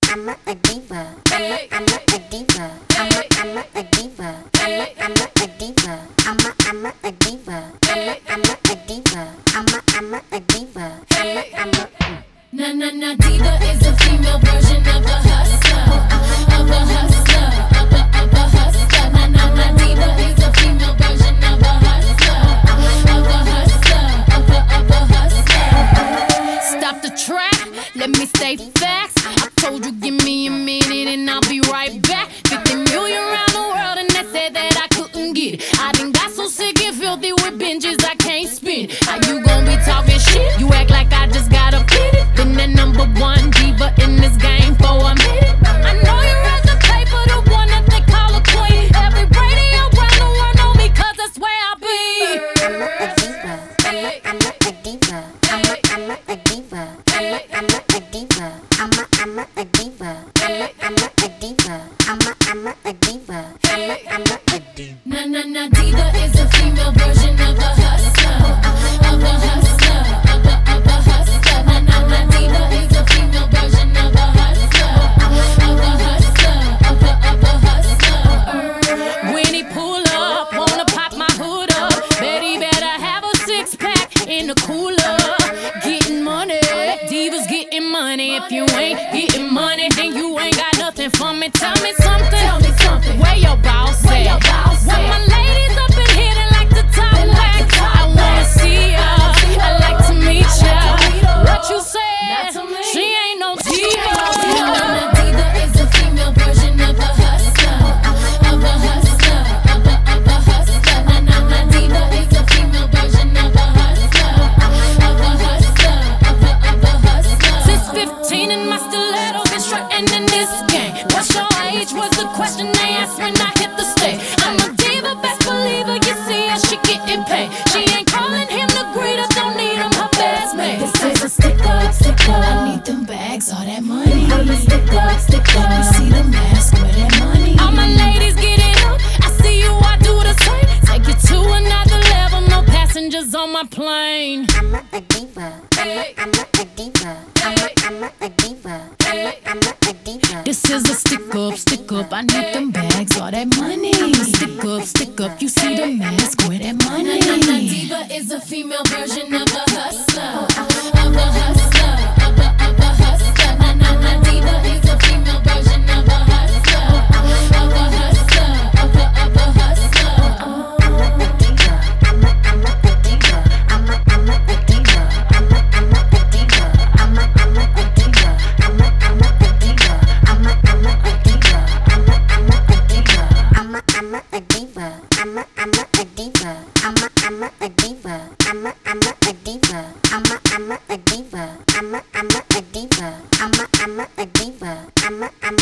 a diva. I'm a diva. I'm a diva. I'm a diva. I'm a diva. I'm a diva. I'm a diva. Na diva is a female version of a hustler, of a hustler, of a hustler. Na diva is a female version of a hustler, of a hustler, of a hustler. Stop the track, let me state facts. I told you give me a minute and I'll be right back. 50 million around the world and they said that I couldn't get it. I done got so sick and filthy with binges I can't spin. How you gon' be talking shit? You act like I just got a pity. Been the number one diva in this game for a minute. I know you read the paper, the one that they call a queen. Every radio around the world know me 'cause that's where I be. I'm a diva. I'm a diva. I'm a diva. I'm a diva. I'm a diva. I'm a diva. I'm a diva. I'm a diva. Na diva is a female version of a hustler, of a hustler, of a hustler. Na diva is a female version of a hustler, of a hustler, of a hustler. When he pull up, wanna pop my hood up. Bet he better have a 6-pack in the cooler. Getting money, divas getting money. If you ain't getting money, then you ain't got nothing for me. Tell me something. Tell me something. Where your boss at? Where my ladies up in here that like to talk back. I wanna see ya. I like to meet ya. What you said? She ain't no diva. Na diva is a female version of a hustler, of a hustler, of a hustler. Na diva is a female version of a hustler, of a hustler, of a hustler. Since 15 in my stiletto, been strutting in this game. What's your age? Was the question they asked when I hit the stage. I'm a diva, best believer. You see her, she getting paid. She ain't calling him the greeter, don't need him her best mate. This is a stick up, stick up. I need them bags, all that money. Stick up, stick up. You see the mask, where that money. All my ladies get it up. I see you, I do the same. Take it to another level, no passengers on my plane. I'm a diva. I'm a diva. I'm a diva. I'm a diva. This is a stick up, stick up. I need them bags, all that money. Stick up. You see the mask, where that money. Na diva is a female version of a hustler, of a hustler, of a hustler. Na diva is a female version of a hustler, of a hustler, of a hustler. I'm a diva. I'm a diva. I'm a diva. I'm a diva. I'm a diva. I'm a diva. I'm a diva. I'm a diva. I'm a diva. I'm a diva. I'm a diva. I'm a diva. I'm a diva. I'm a diva. I'm a diva. I'm a